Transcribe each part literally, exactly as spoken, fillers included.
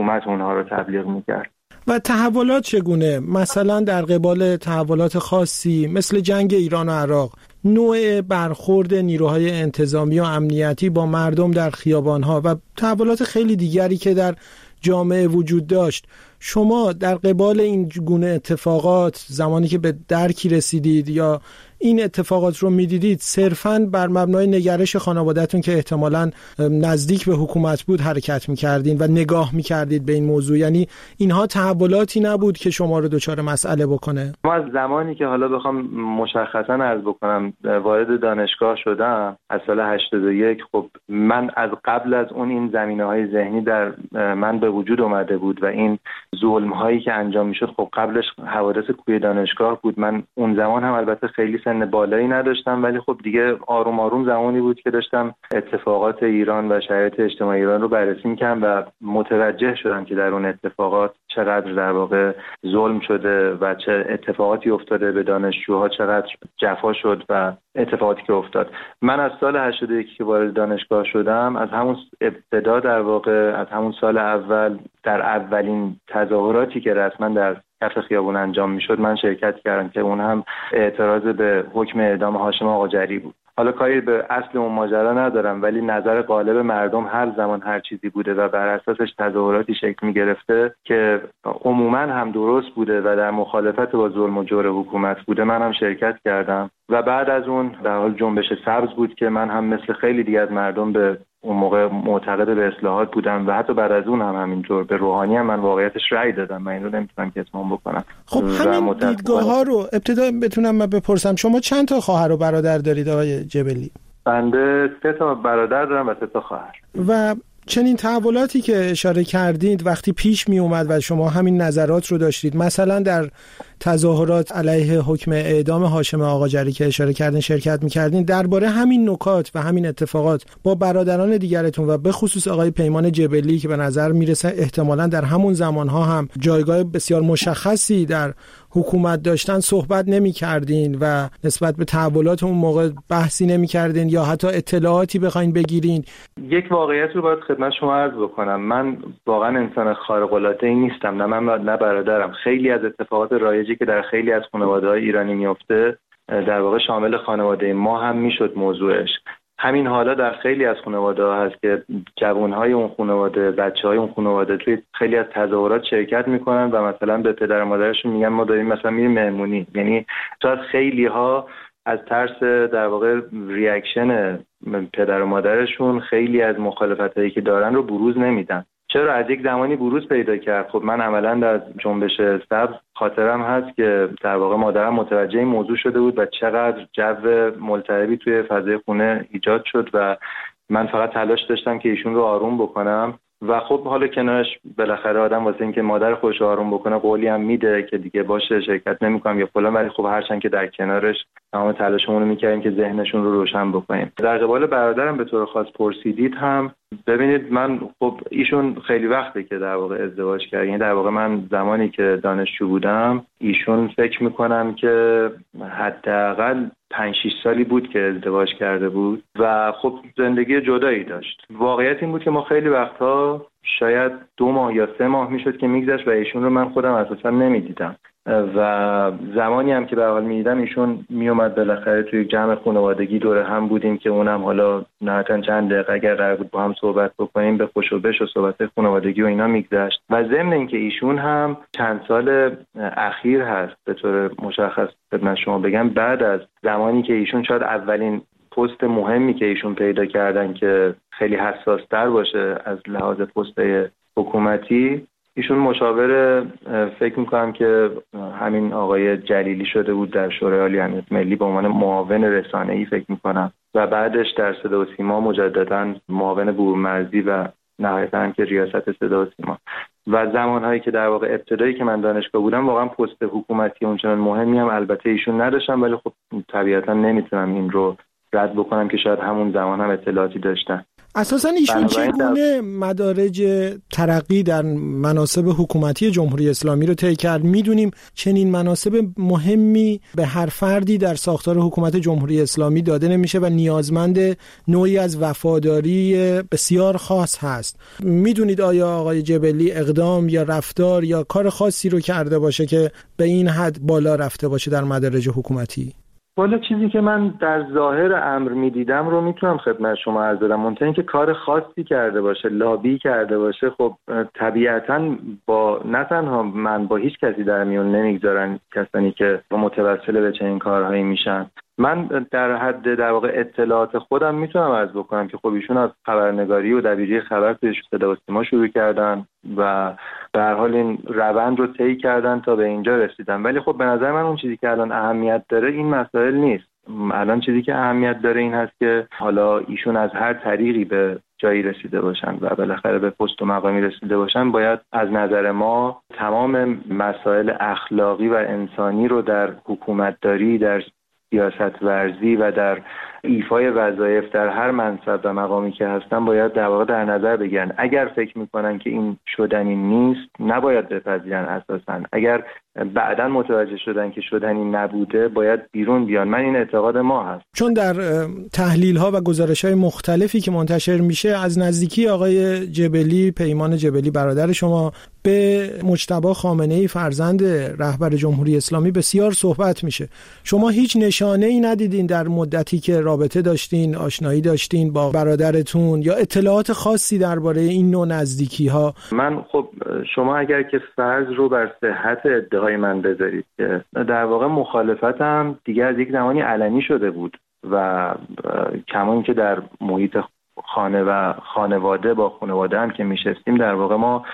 حکومت اونها رو تبلیغ میکرد. و تحولات چگونه؟ مثلا در قبال تحولات خاصی مثل جنگ ایران و عراق، نوع برخورد نیروهای انتظامی و امنیتی با مردم در خیابانها و تحولات خیلی دیگری که در جامعه وجود داشت، شما در قبال این گونه اتفاقات زمانی که به درکی رسیدید یا این اتفاقات رو میدیدید، صرفاً بر مبنای نگرش خانواده‌تون که احتمالاً نزدیک به حکومت بود حرکت میکردین و نگاه میکردید به این موضوع؟ یعنی اینها تحولاتی نبود که شما رو دچار مسئله بکنه؟ ما از زمانی که حالا بخوام مشخصاً عرض بکنم وارد دانشگاه شدم از سال هشتاد و یک، خب من از قبل از اون این زمینه‌های ذهنی در من به وجود اومده بود و این ظلم‌هایی که انجام میشد خب قبلش حوادث کوی دانشگاه بود. من اون زمان هم البته خیلی سن بالایی نداشتم، ولی خب دیگه آروم آروم زمانی بود که داشتم اتفاقات ایران و شرایط اجتماعی ایران رو بررسی می‌کردم و متوجه شدم که در اون اتفاقات چقدر در واقع ظلم شده و چه اتفاقاتی افتاده، به دانشجوها چقدر جفا شد و اتفاقاتی که افتاد. من از سال هشتاد و یک که وارد دانشگاه شدم، از همون ابتدا در واقع از همون سال اول در اولین تظاهراتی که رسما در کف خیابون انجام میشد من شرکت کردم که اون هم اعتراض به حکم اعدام هاشم آقاجری بود. حالا کاری به اصل اون ماجرا ندارم، ولی نظر غالب مردم هر زمان هر چیزی بوده و بر اساسش تظاهراتی شکل می‌گرفته که عموماً هم درست بوده و در مخالفت با ظلم و جور حکومت بوده، من هم شرکت کردم. و بعد از اون در حال جنبش سبز بود که من هم مثل خیلی دیگه از مردم به اون موقع معتقد به اصلاحات بودم و حتی بعد از اون هم همینطور. به روحانی هم من واقعیتش رأی دادم، من این رو نمیتونم که اتمام بکنم. خب همین دیدگاه ها رو ابتدا بتونم من بپرسم، شما چند تا خواهر و برادر دارید آقای جبلی؟ بنده سه تا برادر دارم و سه تا خواهر. و چنین تحولاتی که اشاره کردید وقتی پیش می اومد و شما همین نظرات رو داشتید، مثلا در تظاهرات علیه حکم اعدام هاشم آقاجری که اشاره کردین شرکت می‌کردین، درباره همین نکات و همین اتفاقات با برادران دیگرتون و به خصوص آقای پیمان جبلی که به نظر میرسه احتمالاً در همون زمانها هم جایگاه بسیار مشخصی در حکومت داشتن صحبت نمی‌کردین و نسبت به تحولات اون موقع بحثی نمی‌کردین یا حتی اطلاعاتی بخواید بگیرین؟ یک واقعیت رو باید خدمت شما عرض بکنم. من واقعا انسان خارق‌العاده‌ای نیستم، نه من نه برادرم. خیلی از اتفاقات رایجی که در خیلی از خانواده‌های ایرانی میفته در واقع شامل خانواده ما هم میشد موضوعش. همین حالا در خیلی از خانواده‌ها هست که جوانهای اون خانواده، بچه‌های اون خانواده توی خیلی از تظاهرات شرکت میکنن و مثلا به پدر و مادرشون میگن ما داریم مثلا میریم مهمونی. یعنی شاید خیلی‌ها از ترس در واقع ریاکشن پدر و مادرشون خیلی از مخالفتایی که دارن رو بروز نمیدن. چرا از یک زمانی بروز پیدا کرد؟ خب من عملاً در جنبش سبز خاطرم هست که در واقع مادرم متوجه این موضوع شده بود و چقدر جو ملتهبی توی فضای خونه ایجاد شد و من فقط تلاش داشتم که ایشون رو آروم بکنم و خب حالا کنارش بالاخره آدم واسه اینکه مادر خودش رو آروم بکنه قولی هم میده که دیگه باشه شرکت نمی‌کنم یا فلان، ولی خب هرچند که در کنارش تمام تلاشمون رو می‌کردیم که ذهنشون رو روشن بکنیم. در قبال برادرم به طور خاص پرسیدید هم، ببینید من خب ایشون خیلی وقته که در واقع ازدواج کرد، یعنی در واقع من زمانی که دانشجو بودم ایشون فکر می‌کنم که حداقل پنج شش سالی بود که ازدواج کرده بود و خب زندگی جدایی داشت. واقعیت این بود که ما خیلی وقتها شاید دو ماه یا سه ماه میشد که میگذشت و ایشون رو من خودم اساسا نمیدیدم و زمانی هم که به حال میدیدم ایشون میومد بالاخره توی جمع خانوادگی دور هم بودیم که اونم حالا نهایتاً چند دقیقه اگر قرار بود با هم صحبت بکنیم به خوش و بش و صحبت خانوادگی و اینا میگذشت و ضمن اینکه ایشون هم چند سال اخیر هست به طور مشخص خدمت شما بگم بعد از زمانی که ایشون شاید اولین پست مهمی که ایشون پیدا کردن که خیلی حساس تر باشه از لحاظ پست حکومتی، ایشون مشاور فکر میکنم که همین آقای جلیلی شده بود در شورای عالی امنیت ملی به عنوان معاون رسانه‌ای فکر میکنم و بعدش در صدا و سیما مجددا معاون بورمرزی و نهایتاً که ریاست صدا و سیما و زمانهایی که در واقع ابتدایی که من دانشگاه بودم واقعا پست حکومتی اونچنان مهمی هم البته ایشون نداشتم، ولی خب طبیعتاً نمیتونم این رو رد بکنم که شاید همون زمان هم اطلاعاتی داشتن. اساساً ایشون چگونه مدارج ترقی در مناصب حکومتی جمهوری اسلامی رو طی کرد؟ میدونیم چنین مناصب مهمی به هر فردی در ساختار حکومت جمهوری اسلامی داده نمیشه و نیازمند نوعی از وفاداری بسیار خاص هست. میدونید آیا آقای جبلی اقدام یا رفتار یا کار خاصی رو کرده باشه که به این حد بالا رفته باشه در مدارج حکومتی؟ والا چیزی که من در ظاهر امر میدیدم رو میتونم خدمت شما عرض بدم، منتها اینکه کار خاصی کرده باشه، لابی کرده باشه، خب طبیعتاً با نه تنها من، با هیچ کسی در میون نمیگذارن کسانی که متوسل به چنین کارهایی میشن. من در حد در واقع اطلاعات خودم میتونم عرض بکنم که خب ایشون از خبرنگاری و دبیری خبر توی صدا و سیما شروع کردن و به هر حال این روند رو طی کردن تا به اینجا رسیدن. ولی خب به نظر من اون چیزی که الان اهمیت داره این مسائل نیست. الان چیزی که اهمیت داره این هست که حالا ایشون از هر طریقی به جایی رسیده باشن و بالاخره به پست و مقامی رسیده باشن، باید از نظر ما تمام مسائل اخلاقی و انسانی رو در حکومتداری، در سیاست ورزی و در ایفای وظایف در هر منصب و مقامی که هستن باید در واقع در نظر بگیرن. اگر فکر میکنن که این شدنی نیست نباید بپذیرن اساساً. اگر بعداً متوجه شدن که شدنی نبوده باید بیرون بیان. من این اعتقاد ما هست. چون در تحلیل ها و گزارش های مختلفی که منتشر میشه از نزدیکی آقای جبلی، پیمان جبلی برادر شما، به مجتبی خامنه‌ای فرزند رهبر جمهوری اسلامی بسیار صحبت میشه. شما هیچ نشانه ای ندیدین در مدتی که رابطه داشتین، آشنایی داشتین با برادرتون یا اطلاعات خاصی درباره این نوع نزدیکی ها؟ من خب شما اگر که فرض رو بر صحت ادعای من بذارید که در واقع مخالفتم دیگه از یک زمانی علنی شده بود و کمان که در محیط خانه و خانواده با خانواده هم که میشستیم در واقع ما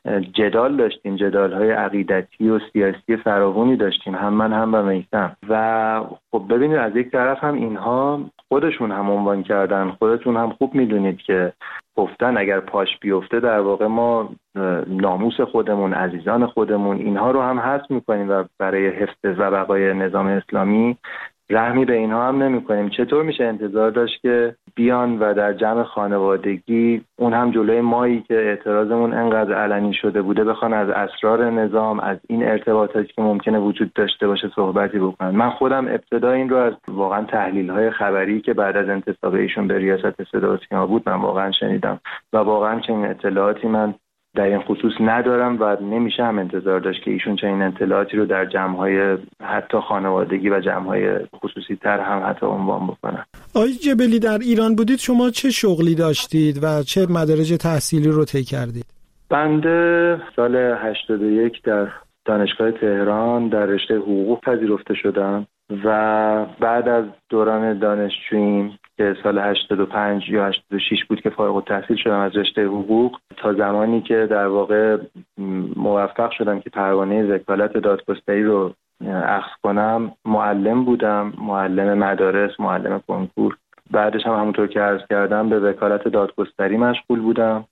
جدال داشتیم، جدال‌های عقیدتی و سیاسی فراوانی داشتیم، هم من هم با میثم. و خب ببینید از یک طرف هم اینها خودشون هم عنوان کردن، خودتون هم خوب میدونید که گفتن اگر پاش بیفته در واقع ما ناموس خودمون، عزیزان خودمون، اینها رو هم حذف میکنیم و برای حفظ و بقای نظام اسلامی رحمی به اینها هم نمی کنیم. چطور میشه انتظار داشت که بیان و در جمع خانوادگی اون هم جلوی مایی که اعتراضمون انقدر علنی شده بوده بخوان از اسرار نظام، از این ارتباطاتی که ممکنه وجود داشته باشه صحبتی بکنن؟ من خودم ابتدا این رو از واقعا تحلیل‌های خبری که بعد از انتصاب ایشون به ریاست صدا و سیما بود من واقعا شنیدم و واقعا چنین اطلاعاتی من در این خصوص ندارم و نمیشه هم انتظار داشت که ایشون چنین اطلاعاتی رو در جمع‌های حتی خانوادگی و جمع‌های خصوصی تر هم حتی عنوان بکنن. آقای جبلی در ایران بودید، شما چه شغلی داشتید و چه مدارج تحصیلی رو طی کردید؟ بنده سال هشتاد و یک در دانشگاه تهران در رشته حقوق پذیرفته شدم و بعد از دوران دانشجوییم که سال هشتاد و پنج یا هشتاد و شش بود که فارغ التحصیل شدم از رشته حقوق تا زمانی که در واقع موفق شدم که پروانه وکالت دادگستری رو اخذ کنم معلم بودم، معلم مدارس، معلم کنکور. بعدش هم همونطور که عرض کردم به وکالت دادگستری مشغول بودم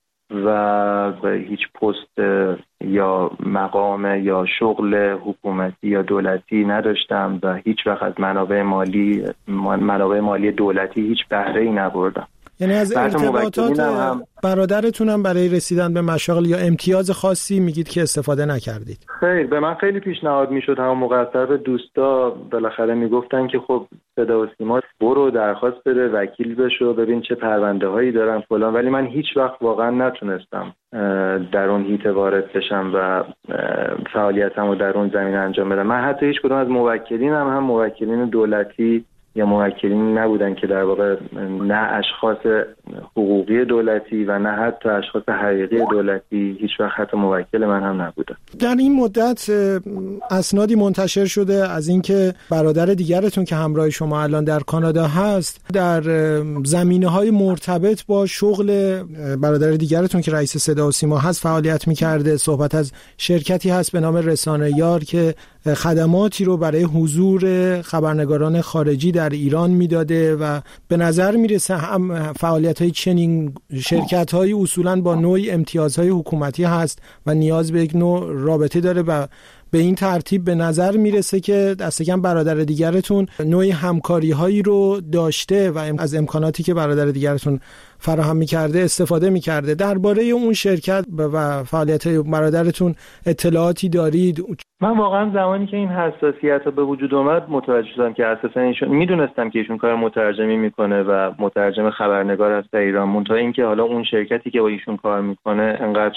و به هیچ پست یا مقام یا شغل حکومتی یا دولتی نداشتم و هیچ وقت از منابع مالی منابع مالی دولتی هیچ بهره‌ای نبردم. یعنی از ارتباطات هم برادرتون هم برای رسیدن به مشاغل یا امتیاز خاصی میگید که استفاده نکردید؟ خیلی به من خیلی پیشنهاد میشد، همون موقع از طرف دوستا بالاخره میگفتن که خب صدا و سیما برو درخواست بده، وکیل بشو، ببین چه پرونده هایی دارن فلان. ولی من هیچ وقت واقعا نتونستم در اون حیطه وارد بشم و فعالیتمو در اون زمینه انجام بدم. من حتی هیچ کدوم از موکلینم هم موکلین دولتی یا موکلین نبودن که در واقع نه اشخاص حقوقی دولتی و نه حتی اشخاص حقیقی دولتی، هیچ وقت حتی موکل من هم نبودن. در این مدت اسنادی منتشر شده از اینکه برادر دیگرتون که همراه شما الان در کانادا هست در زمینه‌های مرتبط با شغل برادر دیگرتون که رئیس صدا و سیما هست فعالیت می‌کرده. صحبت از شرکتی هست به نام رسانه یار که خدماتی رو برای حضور خبرنگاران خارجی در ایران میداده و به نظر میرسه هم فعالیت‌های چنین شرکت‌هایی اصولاً با نوعی امتیازهای حکومتی هست و نیاز به یک نوع رابطه داره و به این ترتیب به نظر میرسه که دست کم برادر دیگرتون نوعی همکاری هایی رو داشته و از امکاناتی که برادر دیگرتون فراهم میکرده استفاده میکرده. درباره اون شرکت و فعالیت برادرتون اطلاعاتی دارید؟ من واقعا زمانی که این حساسیت به وجود اومد متوجه شدم که اساسا ایشون میدونستم که ایشون کار مترجمی میکنه و مترجم خبرنگار هست در ایران، منتها اینکه حالا اون شرکتی که با ایشون کار میکنه انقدر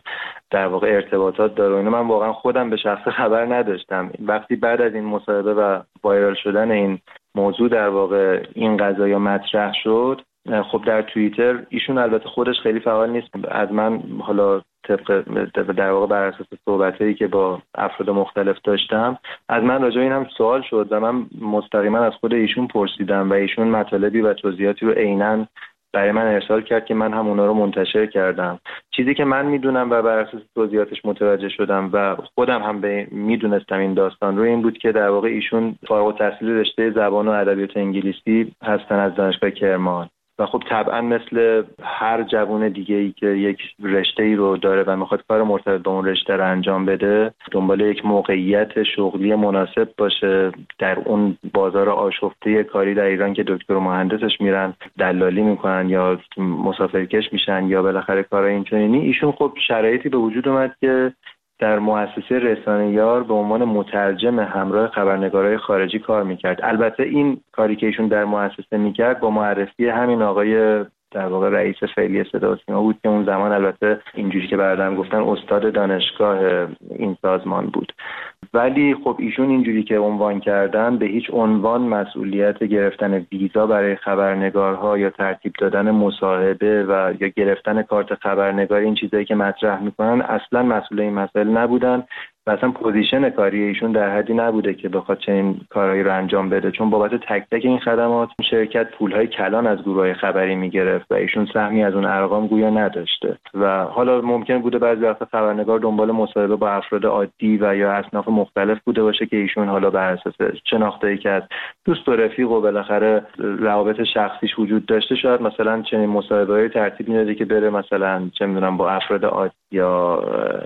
در واقع ارتباطات داره و اینو من واقعا خودم به شخص خبر نداشتم. وقتی بعد از این مصاحبه و وایرال شدن این موضوع در واقع این قضایا مطرح شد، خب در توییتر ایشون البته خودش خیلی فعال نیست، از من حالا طبق در واقع بر اساس صحبتایی که با افراد مختلف داشتم از من راجع به این هم سوال شد و من مستقیما از خود ایشون پرسیدم و ایشون مطالبی و توضیحاتی رو عیناً برای من ارسال کرد که من هم اونا رو منتشر کردم. چیزی که من میدونم و بر اساس توضیحاتش متوجه شدم و خودم هم به میدونستم این داستان رو این بود که در واقع ایشون فارغ التحصیل رشته زبان و ادبیات انگلیسی هستن از دانشگاه کرمان و خب طبعا مثل هر جوان دیگه‌ای که یک رشته‌ای رو داره و میخواد کار مرتبط با اون رشته رو انجام بده، دنبال یک موقعیت شغلی مناسب باشه در اون بازار آشفته کاری در ایران که دکتر و مهندسش میرن دلالی میکنن یا مسافرکش میشن یا بالاخره کارهای اینچنینی، ایشون خب شرایطی به وجود اومد که در مؤسسه رسانه‌یار به عنوان مترجم همراه خبرنگارای خارجی کار میکرد. البته این کاری که ایشون در مؤسسه میکرد با معرفی همین آقای در واقع رئیس فعلی صدا و سیما بود که اون زمان البته اینجوری که برادرم گفتن استاد دانشگاه این سازمان بود. ولی خب ایشون اینجوری که عنوان کردن به هیچ عنوان مسئولیت گرفتن ویزا برای خبرنگارها یا ترتیب دادن مصاحبه و یا گرفتن کارت خبرنگار، این چیزایی که مطرح میکنن اصلا مسئول این مسائل نبودن و اصلا پوزیشن کاری ایشون در حدی نبوده که بخواد چنین کارهایی رو انجام بده، چون بابت تک تک این خدمات شرکت پولهای کلان از گروه‌های خبری میگرفت و ایشون سهمی از اون ارقام گویا نداشته و حالا ممکن بوده بعضی وقتا خبرنگار دنبال مصاحبه با افراد عادی و یا اصناف مختلف بوده باشه که ایشون حالا بر اساس شناخته‌ای که از دوست و رفیق و بالاخره روابط شخصیش وجود داشته شاید مثلا چنین مصاحبه‌ای ترتیب میداده که بره مثلا چه می‌دونم با افراد عادی یا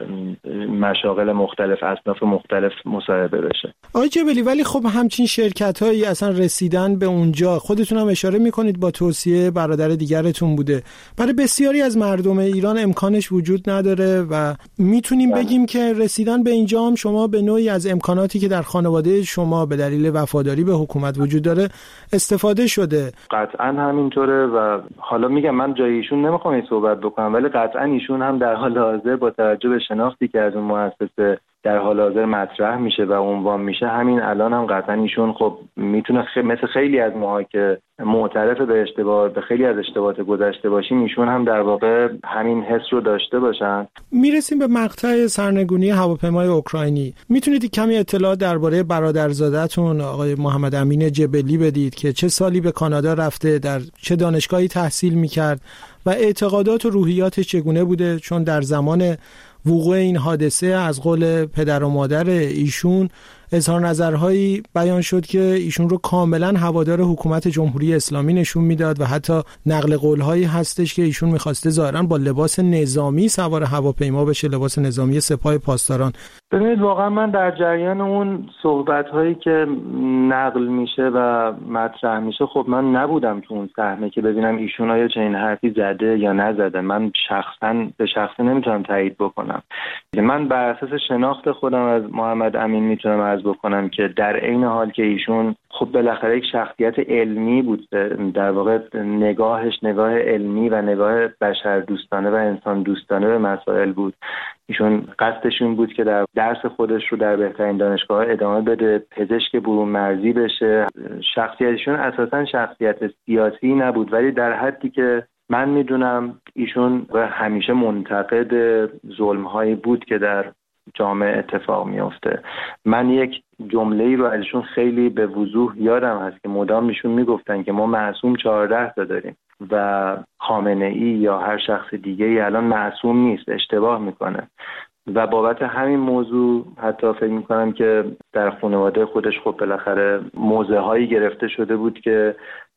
مشاغل مختلف اصناف مختلف مصاحبه بشه. آقای جبلی، ولی خب همچین شرکت‌هایی اصلا رسیدن به اونجا، خودتون هم اشاره می‌کنید با توصیه برادر دیگرتون بوده، برای بسیاری از مردم ایران امکانش وجود نداره و میتونیم بگیم که رسیدن به اینجا هم شما به نوعی از امکاناتی که در خانواده شما به دلیل وفاداری به حکومت وجود داره استفاده شده. قطعاً همینطوره و حالا میگم من جای ایشون نمیخوام این صحبت بکنم، ولی قطعاً ایشون هم در حال حاضر با توجه به شناختی که از اون مؤسسه در حال حاضر مطرح میشه و عنوان میشه، همین الان هم قطعا ایشون خب میتونه خ... مثل خیلی از ماها که معترف به اشتباه به خیلی از اشتباهات گذشته باشیم، ایشون هم در واقع همین حس رو داشته باشن. میرسیم به مقطع سرنگونی هواپیمای اوکراینی. میتونید کمی اطلاع درباره برادرزاده‌تون آقای محمد امین جبلی بدید که چه سالی به کانادا رفته، در چه دانشگاهی تحصیل میکرد و اعتقادات و روحیاتش چگونه بوده؟ چون در زمان وقوع این حادثه از قول پدر و مادر ایشون اظهار نظرهایی بیان شد که ایشون رو کاملا هوادار حکومت جمهوری اسلامی نشون میداد و حتی نقل قولهایی هستش که ایشون میخواسته ظاهرا با لباس نظامی سوار هواپیما بشه، لباس نظامی سپاه پاسداران. ببینید واقعا من در جریان اون صحبت‌هایی که نقل میشه و مطرح میشه خب من نبودم تو اون صحنه که ببینم ایشون آیا چنین حرفی زده یا نزده. من شخصا به شخصه نمیتونم تایید بکنم. من بر اساس شناخت خودم از محمد امین میتونم عرض بکنم که در عین حال که ایشون خب بالاخره یک شخصیت علمی بود، در واقع نگاهش نگاه علمی و نگاه بشر دوستانه و انسان دوستانه به مسائل بود. ایشون قصدش این بود که در درس خودش رو در بهترین دانشگاه ادامه بده، پزشک برون مرزی بشه. شخصیتشون اساساً شخصیت سیاسی نبود، ولی در حدی که من میدونم ایشون همیشه منتقد ظلم‌هایی بود که در جامعه اتفاق میفته. من یک جمله‌ای رو ازشون خیلی به وضوح یادم هست که مدام ایشون میگفتن که ما معصوم چهارده تا داریم و خامنه‌ای یا هر شخص دیگه‌ای الان معصوم نیست، اشتباه میکنه. و بابت همین موضوع حتی فکر میکنم که در خانواده خودش خب بالاخره موضع‌هایی گرفته شده بود که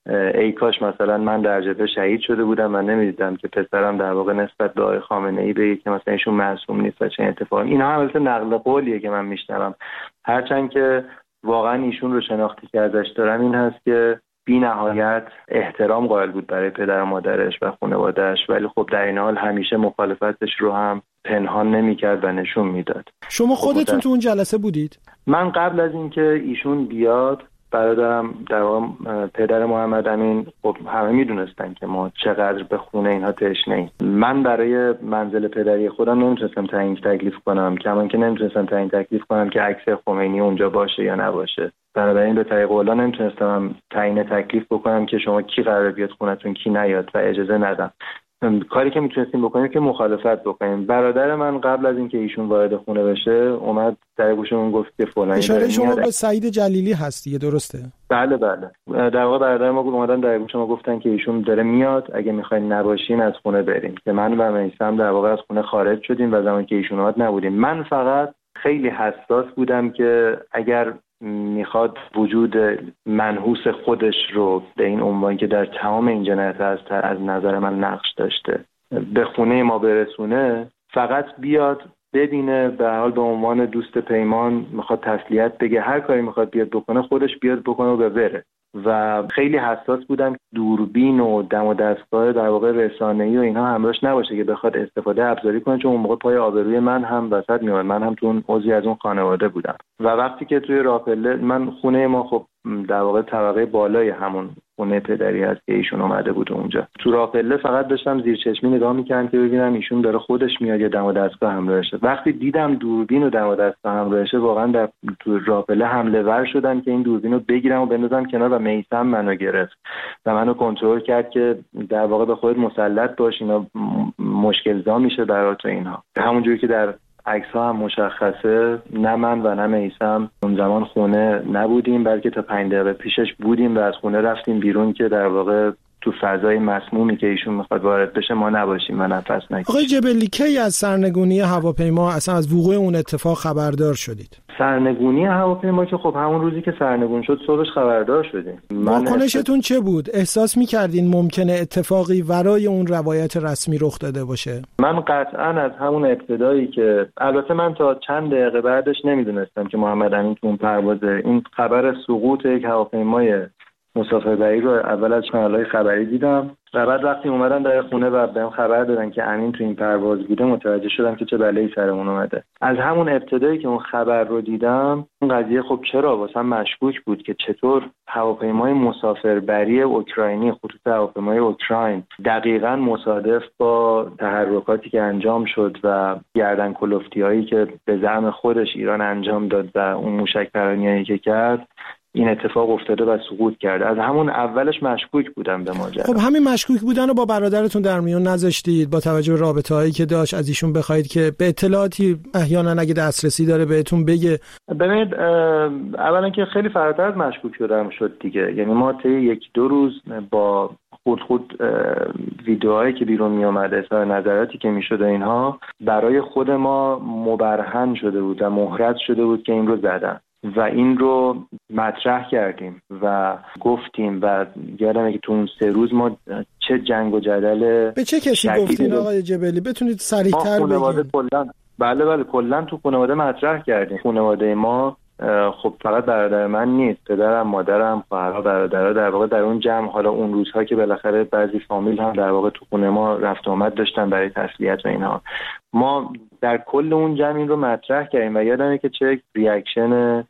ای کاش مثلا من در جبهه شهید شده بودم من نمیدیدم که پسرم در واقع نسبت به آقای خامنه‌ای بگه که مثلا ایشون معصوم نیست و چه اتفاقی. اینا هم البته نقل قولیه که من میشنوم، هرچند که واقعا ایشون رو شناختی که ازش دارم این هست که بی نهایت احترام قائل بود برای پدر و مادرش و خانواده‌اش، ولی خب در این حال همیشه مخالفتش رو هم پنهان نمی‌کرد و نشون میداد. شما خودتون تو اون جلسه بودید؟ من قبل از اینکه ایشون بیاد برادرم در واقع پدر محمد امین خب همه میدونستن که ما چقدر به خونه اینها تشنه‌ایم. من برای منزل پدری خودم نمیتونستم تعیین تکلیف کنم، کمان که نمیتونستم تعیین تکلیف کنم که عکس خمینی اونجا باشه یا نباشه. بنابراین به طریق اولا نمیتونستم تعیین تکلیف بکنم که شما کی قراره بیاد خونتون کی نیاد و اجازه ندم. کاری که میتونستیم بکنیم که مخالفت بکنیم. برادر من قبل از اینکه ایشون وارد خونه بشه اومد در گوشمون گفت که فلانی اشاره شما به سعید جلیلی هست دیگه، درسته؟ بله بله. در واقع برادر ما اومدن در گوش ما گفتن که ایشون داره میاد، اگه میخواین نباشین از خونه بریم. که من و میثم در واقع از خونه خارج شدیم و زمانی که ایشون اومد نبودیم. من فقط خیلی حساس بودم که اگر میخواد وجود منحوس خودش رو به این عنوان که در تمام این جنایت از از نظر من نقش داشته به خونه ما برسونه، فقط بیاد ببینه، به حال به عنوان دوست پیمان میخواد تسلیت بگه، هر کاری میخواد بیاد بکنه خودش بیاد بکنه و بره. و خیلی حساس بودم دوربین و دم و دستگاه در واقع رسانه‌ای و اینها همراهش نباشه که بخواد استفاده ابزاری کنه، چون اون موقع پای آبروی من هم وسط میاد. من هم تو اون عضوی از اون خانواده بودم و وقتی که توی راپله من خونه ما خب در واقع طبقه بالای همون خونه پدری هست که ایشون اومده بود اونجا، تو راپله فقط داشتم زیر چشمی نگاه میکردم که ببینم ایشون داره خودش میاد یا دم و دستگاه همراهشه. وقتی دیدم دوربین و دم و دستگاه همراهشه واقعا در تو راپله حمله ور شدم که این دوربین رو بگیرم و بندازم کنار و میثم منو گرفت و منو کنترل کرد که در واقع به خودت مسلط باش، اینا مشکل زا میشه برات تو اینها. همونجوری که در عکس ها هم مشخصه نه من و نه میثم اون زمان خونه نبودیم، بلکه تا پنج دقیقه پیشش بودیم و از خونه رفتیم بیرون که در واقع تو فضای مسمومی که ایشون میخواد وارد بشه ما نباشیم و نفس نکشیم. آقای جبلی کی از سرنگونی هواپیما اصلا از وقوع اون اتفاق خبردار شدید؟ سرنگونی هواپیما که خب همون روزی که سرنگون شد صبحش خبردار شدیم. واکنشتون چه بود؟ احساس می‌کردین ممکنه اتفاقی ورای اون روایت رسمی رخ داده باشه؟ من قطعاً از همون ابتدایی که البته من تا چند دقیقه بعدش نمیدونستم که محمد امین تو اون پروازه، این خبر سقوط یک هواپیمای مسافربری رو اول از کانال‌های خبری دیدم و بعد وقتی اومدن در خونه و بهم خبر دادن که امین تو این پرواز بوده متوجه شدم که چه بلایی سرمون اومده. از همون ابتدایی که اون خبر رو دیدم این قضیه خب چرا واسم مشکوک بود که چطور هواپیمای مسافربری اوکراینی، خطوط هواپیمای اوکراین، دقیقاً مصادف با تحرکاتی که انجام شد و گردن کلفتی‌هایی که به زعم خودش ایران انجام داد و اون موشک پرانیایی که کرد این اتفاق افتاده و سقوط کرده. از همون اولش مشکوک بودم به ماجرا. خب همین مشکوک بودن رو با برادرتون در میون نذاشتید؟ با توجه به رابطه‌هایی که داشت از ایشون بخواید که به اطلاعاتی احیانا اگه دسترسی داره بهتون بگه؟ ببینید اولا که خیلی فراتر از مشکوک شدم شد دیگه، یعنی ما طی یک دو روز با خود خود ویدیوهایی که بیرون می اومده، اظهار نظراتی که میشد و اینها برای خود ما مبرهن شده بود و محرز شده بود که این رو زدن و این رو مطرح کردیم و گفتیم و یادمه که تو اون سه روز ما چه جنگ و جدل. به چه کسی گفتین آقای جبلی؟ بتونید صریح‌تر بگید؟ کلن بله بله کلن تو خانواده مطرح کردیم. خانواده ما خب فقط برادر من نیست، پدرم، مادرم، خواهرها، برادرها در واقع در اون جمع، حالا اون روزها که بالاخره بعضی فامیل هم در واقع تو خونه ما رفت آمد داشتن برای تسلیت و اینها، ما در کل اون جمع این رو مطرح کردیم و یادمه که چه ریاکشن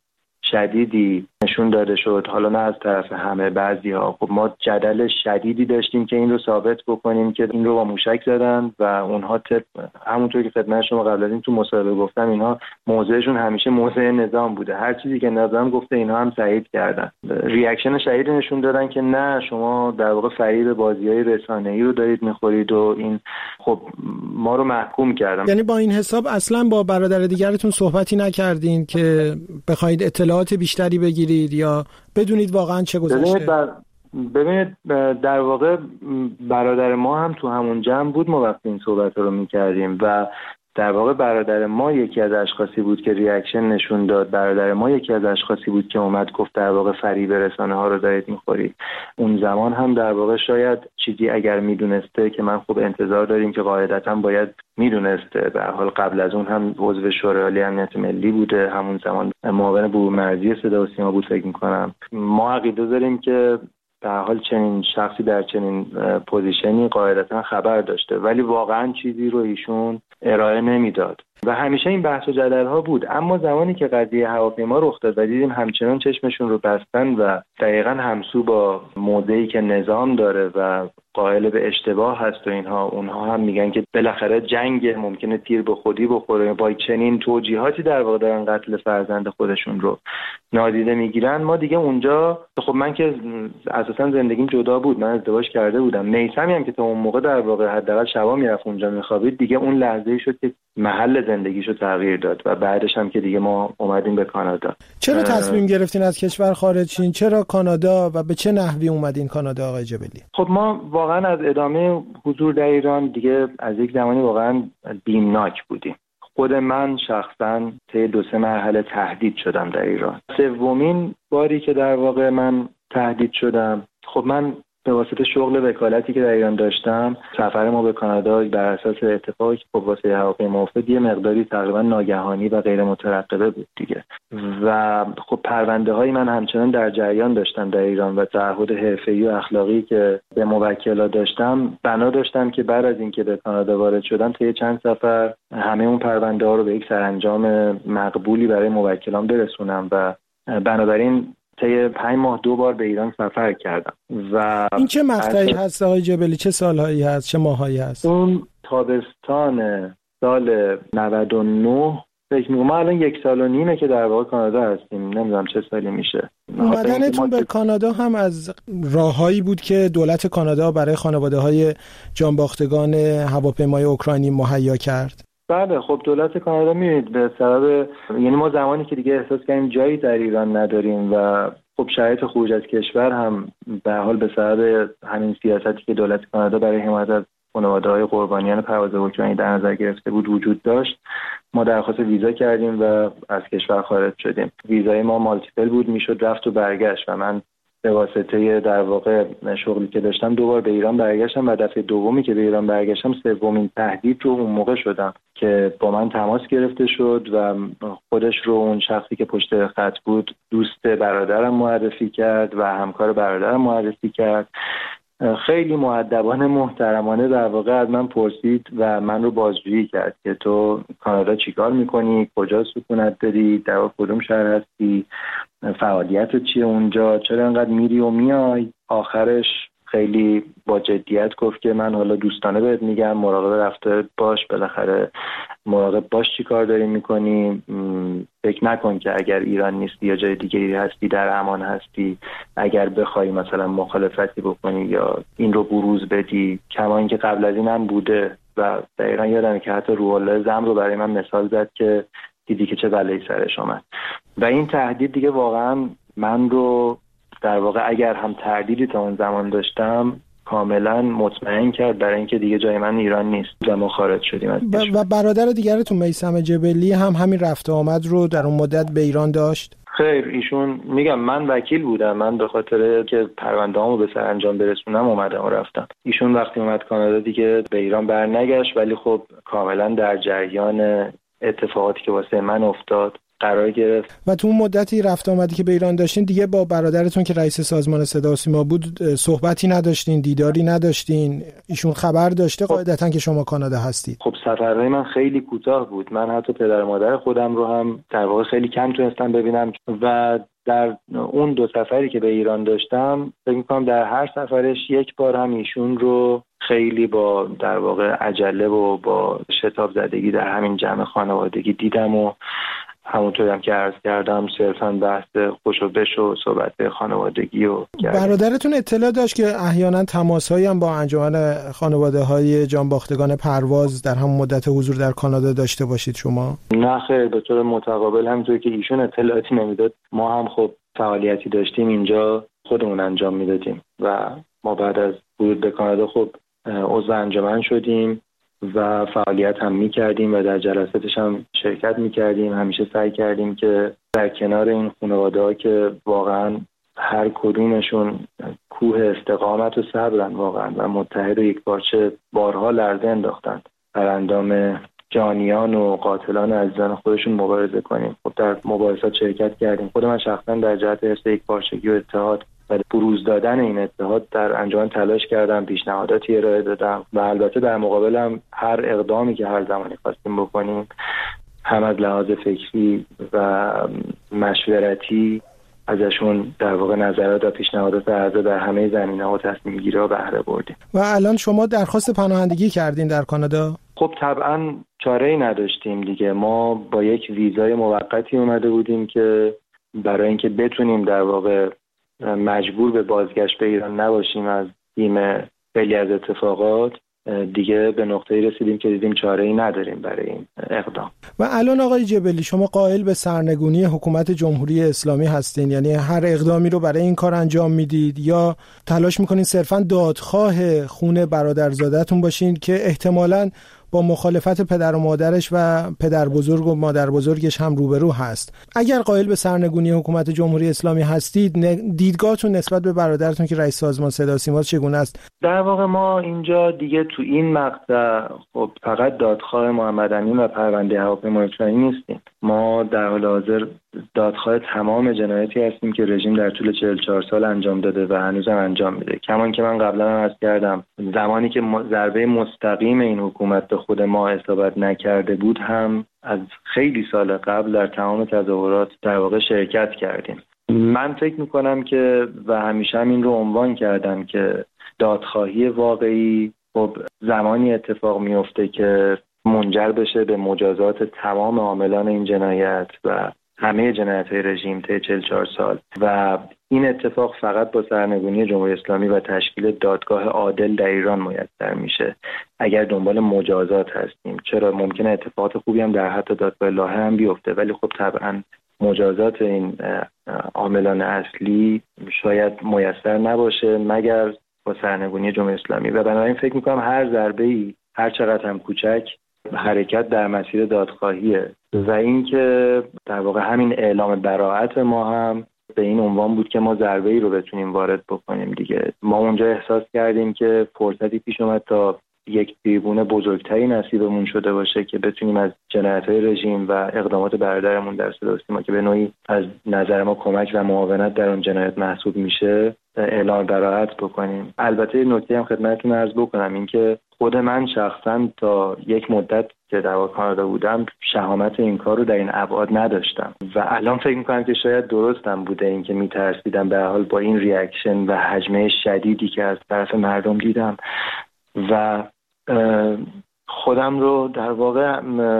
شدیدی نشون داده شد، حالا نه از طرف همه، بعضی‌ها. خب ما جدل شدیدی داشتیم که این رو ثابت بکنیم که این رو با موشک زدن و اونها طب همونطور که خدمت شما قبل از این تو مصاحبه گفتم اینها موضعشون همیشه موضع نظام بوده، هر چیزی که نظام گفته اینها هم تایید کردن. ریاکشن شدیدی نشون دادن که نه شما در واقع فریب بازی‌های رسانه‌ای رو دارید می‌خورید و این خب ما رو محکوم کردن. یعنی با این حساب اصلا با برادر دیگرتون صحبتی نکردین که بخواید اطلاعات بیشتری بگیرید یا بدونید واقعا چه گذشته؟ بر... ببینید در واقع برادر ما هم تو همون جمع بود ما وقتی این صحبت رو میکردیم و در واقع برادر ما یکی از اشخاصی بود که ریاکشن نشون داد، برادر ما یکی از اشخاصی بود که اومد گفت در واقع فریب رسانه ها رو دارید میخورید. اون زمان هم در واقع شاید چیزی اگر میدونسته که من خوب انتظار داریم که قاعدتا باید میدونسته، به هر حال قبل از اون هم عضو شورای عالی امنیت ملی بوده، همون زمان معاون بورمرزی صدا و سیما بود فکر میکنم. ما عقیده داریم که به هر حال چنین شخصی در چنین پوزیشنی قاعدتا خبر داشته، ولی واقعا چیزی رو ایشون ارائه نمیداد و همیشه این بحث و جدل ها بود. اما زمانی که قضیه هواپیما رخ داد و دیدیم همچنان چشمشون رو بستن و دقیقاً همسو با موضعی که نظام داره و قائل به اشتباه هست و اینها، اونها هم میگن که بالاخره جنگ ممکنه تیر به خودی بخوره، با چنین توجیهاتی در واقع دارن قتل فرزند خودشون رو نادیده میگیرن. ما دیگه اونجا، خب من که اساسا زندگیم جدا بود، من ازدواج کرده بودم، میثمی هم که تا اون موقع در واقع حداقل شبا میرفت اونجا میخوابید، دیگه اون لحظه‌ای شد که محل زندگیشو تغییر داد و بعدش هم که دیگه ما اومدیم به کانادا. چرا تصمیم گرفتین از کشور خارج شین؟ چرا کانادا و به چه نحوی اومدین کانادا آقای جبلی؟ خب ما واقعا از ادامه حضور در ایران دیگه از یک زمانی واقعا بیمناک بودیم. خود من شخصا طی دو سه مرحله تهدید شدم در ایران. سومین باری که در واقع من تهدید شدم، خب من به واسطه شغل وکالتی که در ایران داشتم، سفر ما به کانادا بر اساس اتفاقی که خب واسه هواپیما افتاد یه مقداری تقریبا ناگهانی و غیر مترقبه بود دیگه و خب پرونده های من همچنان در جریان داشتم در ایران و تعهد حرفه‌ای و اخلاقی که به موکلا داشتم، بنا داشتم که بعد از اینکه به کانادا وارد شدم طی چند سفر همه اون پرونده ها رو به یک سرانجام مقبولی برای موکلان برسونم و بنابراین طی پنج ماه دو بار به ایران سفر کردم. و این چه مقطعی هست آقای جبلی؟ چه سالهایی هست؟ چه ماهایی هست؟ اون تابستان سال نود و نه فکر می‌کنم. ما الان یک سال و نیمه که در واقع کانادا هستیم، نمیدونم چه سالی میشه. اومدنتون به کانادا هم از راههایی بود که دولت کانادا برای خانواده‌های جانباختگان هواپیمای اوکراینی مهیا کرد؟ بله، خب دولت کانادا می‌بینید به سبب، یعنی ما زمانی که دیگه احساس کردیم جایی در ایران نداریم و خب شرایط خروج از کشور هم به هر حال به سبب همین سیاستی که دولت کانادا برای حمایت از خانواده‌های قربانیان پرواز اوکراینی در نظر گرفته بود وجود داشت، ما درخواست ویزا کردیم و از کشور خارج شدیم. ویزای ما مالتیپل بود، میشد رفت و برگشت و من به واسطه در واقع شغلی که داشتم دوبار به ایران برگشتم و دفعه دومی که به ایران برگشتم سومین تهدید رو اون موقع شدم که با من تماس گرفته شد و خودش رو اون شخصی که پشت خط بود دوست برادرم معرفی کرد و همکار برادرم معرفی کرد. خیلی مؤدبانه محترمانه در واقع از من پرسید و من رو بازجویی کرد که تو کانادا چیکار میکنی، کجا سکونت داری، در کدوم شهر هستی، فعالیت چیه اونجا، چرا انقدر میری و میای. آخرش خیلی با جدیت گفت که من حالا دوستانه بهت میگم مراقب رفتارت باش، بالاخره مراقب باش چی کار داری میکنی، فکر نکن که اگر ایران نیستی یا جای دیگری هستی در امان هستی، اگر بخوای مثلا مخالفتی بکنی یا این رو بروز بدی. کما اینکه قبل از این هم بوده و دقیقا یادمه که حتی روح الله زم رو برای من مثال زد که دیدی که چه بلایی سرش آمد. و این تهدید دیگه واقعا من رو در واقع اگر هم تردیدی تا اون زمان داشتم کاملا مطمئن کرد برای اینکه دیگه جای من ایران نیست و ما خارج شدیم از ب- و برادر دیگرتون میثم جبلی هم همین رفت و آمد رو در اون مدت به ایران داشت؟ خیر، ایشون میگم من وکیل بودم، من به خاطر که پرونده‌هامو به سرانجام برسونم اومدم و رفتم. ایشون وقتی اومد کانادا دیگه به ایران برنگشت، ولی خب کاملا در جریان اتفاقاتی که واسه من افتاد قرار گرفت. و تو اون مدتی رفت آمدی که به ایران داشتین دیگه با برادرتون که رئیس سازمان صدا و سیما بود صحبتی نداشتین، دیداری نداشتین؟ ایشون خبر داشته قاعدتاً که شما کانادا هستید؟ خب سفرهای من خیلی کوتاه بود، من حتی پدر و مادر خودم رو هم در واقع خیلی کم تونستم ببینم و در اون دو سفری که به ایران داشتم فکر می‌کنم در هر سفرش یک بار هم ایشون رو خیلی با در واقع عجله و با شتاب زدگی در همین جمع خانوادگی دیدم و همونطوری هم که عرض کردم صرفاً بحث خوش و بش و صحبت خانوادگی و برادرتون اطلاع داشت که احیانا تماس‌هایی هم با انجمن خانواده‌های جانباختگان پرواز در همون مدت حضور در کانادا داشته باشید شما؟ نه خیر، به طور متقابل همونطور که ایشون اطلاعاتی نمیداد ما هم خب فعالیتی داشتیم اینجا خودمون انجام میدادیم و ما بعد از ورود به کانادا خب عضو انجمن شدیم و فعالیت هم میکردیم و در جلساتش هم شرکت میکردیم. همیشه سعی کردیم که در کنار این خانواده ها که واقعا هر کدومشون کوه استقامت و صبرن واقعا و متحد و یک پارچه بارها لرزه انداختن در اندام جانیان و قاتلان عزیزان خودشون مبارزه کنیم. خب در مبارزات شرکت کردیم. خود من شخصا در جهت حفظ یک پارچگی و اتحاد و بروز دادن این اتحاد در انجمن تلاش کردم، پیشنهاداتی ارائه دادم و البته در مقابلم هر اقدامی که هر زمانی خواستیم بکنیم هم از لحاظ فکری و مشورتی ازشون در واقع نظرات و پیشنهادات عرضه در همه زمینه‌ها و تصمیم گیری‌ها بهره بردیم. و الان شما درخواست پناهندگی کردین در کانادا؟ خب طبعا چاره‌ای نداشتیم دیگه. ما با یک ویزای موقتی اومده بودیم که برای اینکه بتونیم در واقع مجبور به بازگشت به ایران نباشیم از تیم خیلی از اتفاقات، دیگه به نقطه‌ای رسیدیم که دیدیم چاره‌ای نداریم برای این اقدام. و الان آقای جبلی شما قائل به سرنگونی حکومت جمهوری اسلامی هستین؟ یعنی هر اقدامی رو برای این کار انجام میدید یا تلاش میکنین صرفاً دادخواه خون برادرزادتون باشین که احتمالاً با مخالفت پدر و مادرش و پدر بزرگ و مادر بزرگش هم روبرو هست؟ اگر قائل به سرنگونی حکومت جمهوری اسلامی هستید، دیدگاهتون نسبت به برادرتون که رئیس سازمان صدا و سیما چگونه است؟ در واقع ما اینجا دیگه تو این مقطع خب فقط دادخواه محمد امین و پرونده هواپیمای اوکراینی نیستیم. ما در حال حاضر دادخواه تمام جنایاتی هستیم که رژیم در طول چهل و چهار سال انجام داده و هنوزم انجام میده. کمان که من قبلا هم عرض کردم، زمانی که ضربه مستقیم این حکومت به خود ما اصابت نکرده بود هم از خیلی سال قبل در تمام تظاهرات در واقع شرکت کردیم. من فکر میکنم که و همیشه هم این رو عنوان کردم که دادخواهی واقعی خب زمانی اتفاق میفته که منجر بشه به مجازات تمام عاملان این جنایت و همه جنایت‌های رژیم طی چهل و چهار سال و این اتفاق فقط با سرنگونی جمهوری اسلامی و تشکیل دادگاه عادل در ایران میسر میشه. اگر دنبال مجازات هستیم، چرا ممکنه اتفاقات خوبی هم در حتی دادگاه لاهه هم بیفته، ولی خب طبعا مجازات این عاملان اصلی شاید میسر نباشه مگر با سرنگونی جمهوری اسلامی و بنابراین فکر میکنم هر ضربه‌ای هر چقدر هم کوچک حرکت در مسیر دادخواهیه و اینکه در واقع همین اعلام براءت ما هم به این عنوان بود که ما ضربه‌ای رو بتونیم وارد بکنیم دیگه. ما اونجا احساس کردیم که فرصتی پیش اومد تا یک تریبون بزرگتری نصیبمون شده باشه که بتونیم از جنایت‌های رژیم و اقدامات برادرمون در صدا و سیما که به نوعی از نظر ما کمک و معاونت در اون جنایت محسوب میشه اعلام براءت بکنیم. البته نکته هم خدمتتون عرض بکنم این که خود من شخصا تا یک مدت که در کانادا بودم شهامت این کار رو در این ابعاد نداشتم و الان فکر میکنم که شاید درستم بوده این که میترسیدم به حال با این ریاکشن و حجمه شدیدی که از طرف مردم دیدم و خودم رو در واقع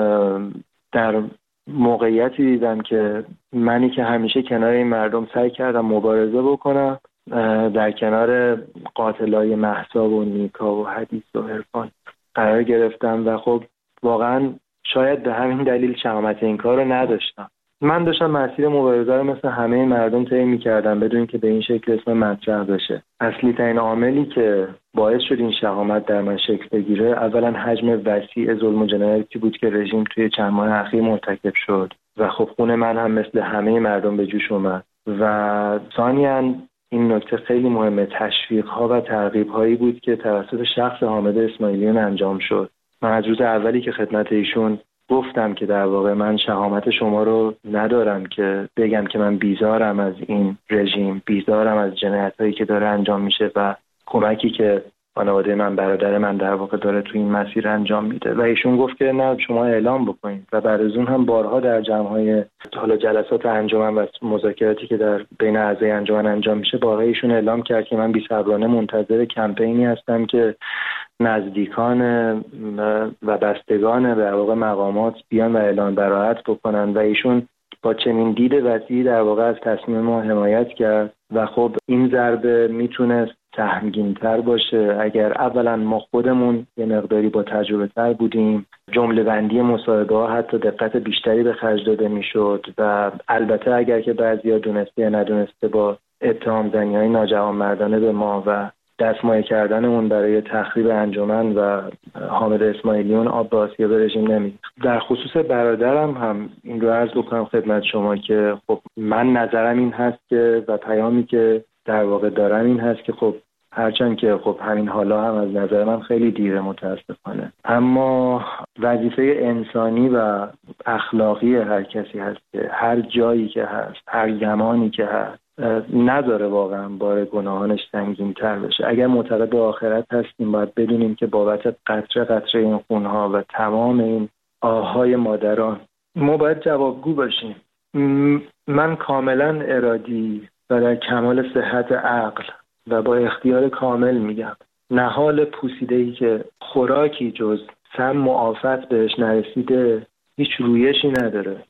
در موقعیتی دیدم که منی که همیشه کنار این مردم سعی کردم مبارزه بکنم در کنار قاتلای مهسا و نیکا و حدیث و عرفان قرار گرفتم و خب واقعا شاید به همین دلیل شهامت این کار رو نداشتم. من داشتم مسیر مبارزه رو مثل همه مردم طی می‌کردم بدون که به این شکل اسم مطرح بشه. اصلی ترین عاملی که باعث شد این شهامت در من شکل بگیره اولا حجم وسیع ظلم و جنایتی بود که رژیم توی چند ماه اخیر مرتکب شد و خب خون من هم مثل همه مردم به جوش اومد و ثانیاً این نکته خیلی مهمه، تشویق‌ها و ترغیب‌هایی بود که توسط شخص حامد اسماعیلیون انجام شد. من از روز اولی که خدمت ایشون گفتم که در واقع من شهامت شما رو ندارم که بگم که من بیزارم از این رژیم، بیزارم از جنایت‌هایی که داره انجام میشه و کمکی که خانواده من، برادر من در واقع داره تو این مسیر انجام میده و ایشون گفت که نه شما اعلام بکنید و بعد از اون هم بارها در جمع‌های حالا جلسات انجمن و مذاکراتی که در بین اعضای انجمن انجام میشه بارها ایشون اعلام کرد که من بی‌صبرانه منتظر کمپینی هستم که نزدیکان و بستگان در واقع مقامات بیان و اعلام براءت بکنن و ایشون با چنین دید وسیعی در واقع از تصمیم ما حمایت کرد و خب این ضربه میتونست سهمگین‌تر باشه اگر اولا ما خودمون یه مقداری با تجربه تر بودیم، جمله بندی مصاحبه ها حتی دقت بیشتری به خرج داده میشد و البته اگر که بعضیا دونسته یا ندونسته با اتهام زنی‌های ناجوانمردانه به ما و دستمایه کردنمون برای تخریب انجمن و حامد اسماعیلیون آب به آسیاب رژیم نمی‌ریخت. در خصوص برادرم هم این رو عرض بکنم خدمت شما که خب من نظرم این هست که و پیامی که در واقع دارم این هست که خب هرچند که خب همین حالا هم از نظر من خیلی دیره متاسفانه، اما وظیفه انسانی و اخلاقی هر کسی هست که هر جایی که هست، هر زمانی که هست، نداره واقعا بار گناهانش سنگین‌تر بشه. اگر معتقد به آخرت هستیم باید بدونیم که بابت قطره قطره این خونها و تمام این آههای مادران ما باید جوابگو باشیم. من کاملا ارادی و در کمال صحت عقل و با اختیار کامل میگم نهال پوسیده‌ای که خوراکی جز سم و آفت بهش نرسیده هیچ رویشی نداره.